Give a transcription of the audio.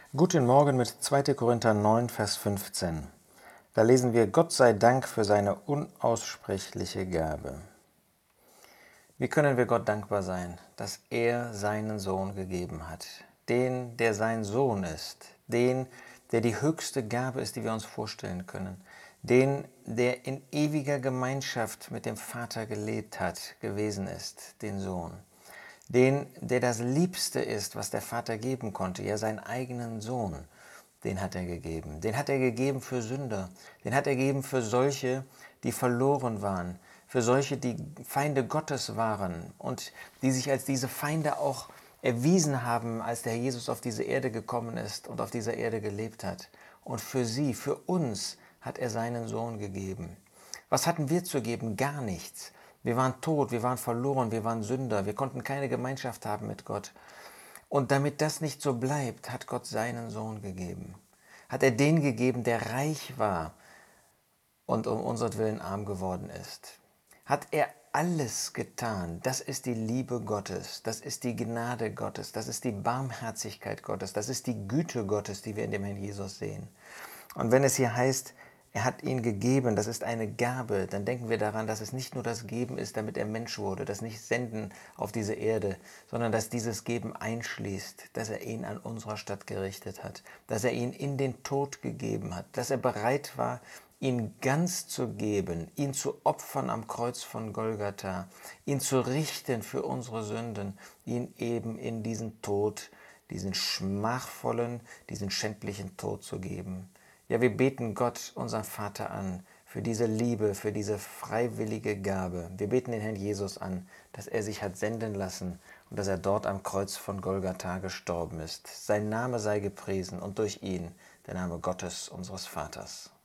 Guten Morgen mit 2. Korinther 9, Vers 15. Da lesen wir: Gott sei Dank für seine unaussprechliche Gabe. Wie können wir Gott dankbar sein, dass er seinen Sohn gegeben hat? Den, der sein Sohn ist. Den, der die höchste Gabe ist, die wir uns vorstellen können. Den, der in ewiger Gemeinschaft mit dem Vater gelebt hat, gewesen ist, den Sohn. Den, der das Liebste ist, was der Vater geben konnte, ja seinen eigenen Sohn, den hat er gegeben. Den hat er gegeben für Sünder, den hat er gegeben für solche, die verloren waren, für solche, die Feinde Gottes waren und die sich als diese Feinde auch erwiesen haben, als der Herr Jesus auf diese Erde gekommen ist und auf dieser Erde gelebt hat. Und für sie, für uns hat er seinen Sohn gegeben. Was hatten wir zu geben? Gar nichts. Wir waren tot, wir waren verloren, wir waren Sünder, wir konnten keine Gemeinschaft haben mit Gott. Und damit das nicht so bleibt, hat Gott seinen Sohn gegeben. Hat er den gegeben, der reich war und um unsertwillen arm geworden ist. Hat er alles getan. Das ist die Liebe Gottes, das ist die Gnade Gottes, das ist die Barmherzigkeit Gottes, das ist die Güte Gottes, die wir in dem Herrn Jesus sehen. Und wenn es hier heißt, er hat ihn gegeben, das ist eine Gabe, dann denken wir daran, dass es nicht nur das Geben ist, damit er Mensch wurde, das nicht Senden auf diese Erde, sondern dass dieses Geben einschließt, dass er ihn an unserer Stadt gerichtet hat, dass er ihn in den Tod gegeben hat, dass er bereit war, ihn ganz zu geben, ihn zu opfern am Kreuz von Golgatha, ihn zu richten für unsere Sünden, ihn eben in diesen Tod, diesen schmachvollen, diesen schändlichen Tod zu geben. Ja, wir beten Gott, unseren Vater, an für diese Liebe, für diese freiwillige Gabe. Wir beten den Herrn Jesus an, dass er sich hat senden lassen und dass er dort am Kreuz von Golgatha gestorben ist. Sein Name sei gepriesen und durch ihn der Name Gottes, unseres Vaters.